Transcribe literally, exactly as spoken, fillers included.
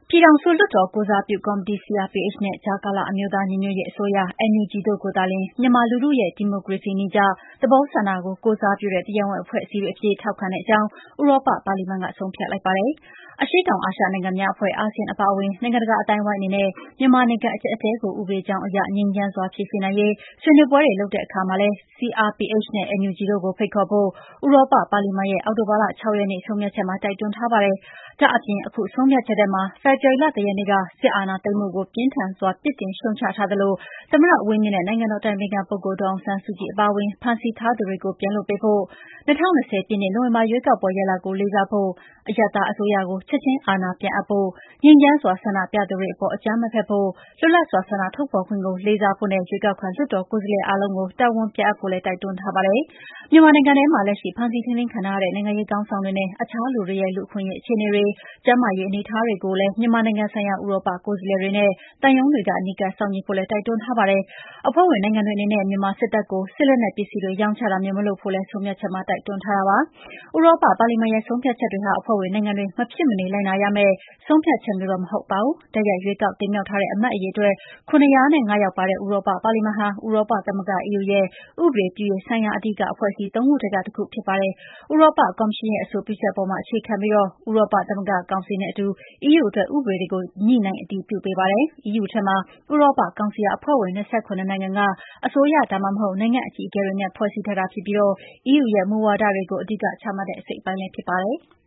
ပြည်ထောင်စုလွှတ်တော်ကိုယ်စားပြုကော်မတီ စီအားပီအိတ်နဲ့ ကြားကာလအမျိုးသားညီညွတ်ရေးအစိုးရ အန်ယူဂျီ တို့ကိုသာလျှင် မြန်မာလူထုရဲ့ဒီမိုကရေစီနည်းကျသဘောဆန္ဒကိုကိုယ်စားပြုတဲ့တရားဝင်အဖွဲ့အစည်းတွေအဖြစ်ထောက်ခံတဲ့အကြောင်း ဥရောပပါလီမန်ကဆုံးဖြတ်လိုက်ပါတယ်။ အရှေ့တောင်အာရှနိုင်ငံများအဖွဲ့ အာဆီယံအပါအဝင် နိုင်ငံတကာအသိုင်းအဝိုင်းအနေနဲ့ မြန်မာနိုင်ငံအကျပ်အတည်းကိုဥပဒေကြောင်းအရငြိမ်းချမ်းစွာဖြေရှင်းနိုင်ရေးဆွေးနွေးပွဲတွေလုပ်တဲ့အခါမှာလည်း စီအားပီအိတ်နဲ့ အန်ယူဂျီ တို့ကိုဖိတ်ခေါ်ဖို့ ဥရောပပါလီမန်ရဲ့အောက်တိုဘာလ ၆ ရက်နေ့ဆုံးဖြတ်ချက်မှာတိုက်တွန်းထားပါတယ်။ ဒါ့အပြင် အခုဆုံးဖြတ်ချက်ထဲမှာ ဖေဖော်ဝါရီလ ၁ ရက်နေ့က စစ်အာဏာသိမ်းမှုကို ပြင်းထန်စွာပြစ်တင်ရှုတ်ချထားသလို သမ္မတဦးဝင်းမြင့်နဲ့ နိုင်ငံတော်အတိုင်ပင်ခံပုဂ္ဂိုလ်ဒေါ်အောင်ဆန်းစုကြည်အပါအဝင် ဖမ်းဆီးထားသူတွေကိုပြန်လွှတ်ပေးဖို့၊ ၂၀၂၀ ပြည့်နှစ် နိုဝင်ဘာရွေးကောက်ပွဲရလဒ်ကိုလေးစားဖို့၊ အရပ်သားအစိုးရကိုချက်ချင်းအာဏာပြန်အပ်ဖို့၊ ငြိမ်းချမ်းစွာဆန္ဒပြသူတွေအပေါ်အကြမ်းမဖက်ဖို့၊ လွတ်လပ်စွာဆန္ဒထုတ်ဖော်ခွင့်ကိုလေးစားဖို့နဲ့ ရွေးကောက်ခံလွှတ်တော်ကိုယ်စားလှယ်အားလုံးကိုတာဝန်ပြန်အပ်ဖို့လည်းတိုက်တွန်းထားပါတယ်။ မြန်မာနိုင်ငံထဲမှာလက်ရှိဖမ်းဆီးထိန်းသိမ်းခံထားရတဲ့နိုင်ငံရေးခေါင်းဆောင်တွေနဲ့ အခြားလူတွေရဲ့လူ့အခွင့်အရေးအခြေအနေတွေ၊ ကျန်းမာရေးအနေအထားတွေကိုလည်း မြန်မာနိုင်ငံဆိုင်ရာဥရောပကိုယ်စားလှယ်တွေနဲ့ သံရုံးတွေကအနီးကပ်စောင့်ကြည့်ဖို့လည်းတိုက်တွန်းထားပါတယ်။ အဖွဲ့ဝင်နိုင်ငံတွေအနေနဲ့ မြန်မာစစ်တပ်ကိုစစ်လက်နက်ပစ္စည်းတွေရောင်းချတာမျိုးမလုပ်ဖို့လည်းဆုံးဖြတ်ချက်မှာတိုက်တွန်းထားတာပါ။ ဥရောပပါလီမန်ရဲ့ဆုံးဖြတ်ချက်တွေဟာ အဖွဲ့ဝင်နိုင်ငံတွေမဖြစ်မနေလိုက်နာရမယ့်ဆုံးဖြတ်ချက်မျိုးတော့မဟုတ်ပါဘူး။ တိုက်ရိုက်ရွေးကောက်တင်မြှောက်ထားတဲ့အမတ်အရေအတွက် ၇၀၅ ယောက်ပါတဲ့ ဥရောပပါလီမန်ဟာ ဥရောပသမဂ္ဂ အီးယူရဲ့ ဥပဒေပြုရေးဆိုင်ရာအဓိကအဖွဲ့အစည်း သုံးခုထဲကတခုဖြစ်ပါတယ်။ ဥရောပကော်မရှင်ရဲ့အဆိုပြုချက်အပေါ်မှာအခြေခံပြီး ဥရောပသမဂ္ဂကောင်စီနဲ့အတူ အီးယူအတွက်ဥပဒေတွေကိုညှိနှိုင်းအတည်ပြုပေးပါတယ်။ အီးယူထဲမှာ ဥရောပကောင်စီဟာအဖွဲ့ဝင် ၂၇ နိုင်ငံကအစိုးရဒါမှမဟုတ် နိုင်ငံအကြီးအကဲတွေနဲ့ဖွဲ့စည်းထားတာဖြစ်ပြီး အီးယူရဲ့မူဝါဒတွေကိုအဓိကချမှတ်တဲ့အစိတ်အပိုင်းလည်းဖြစ်ပါတယ်။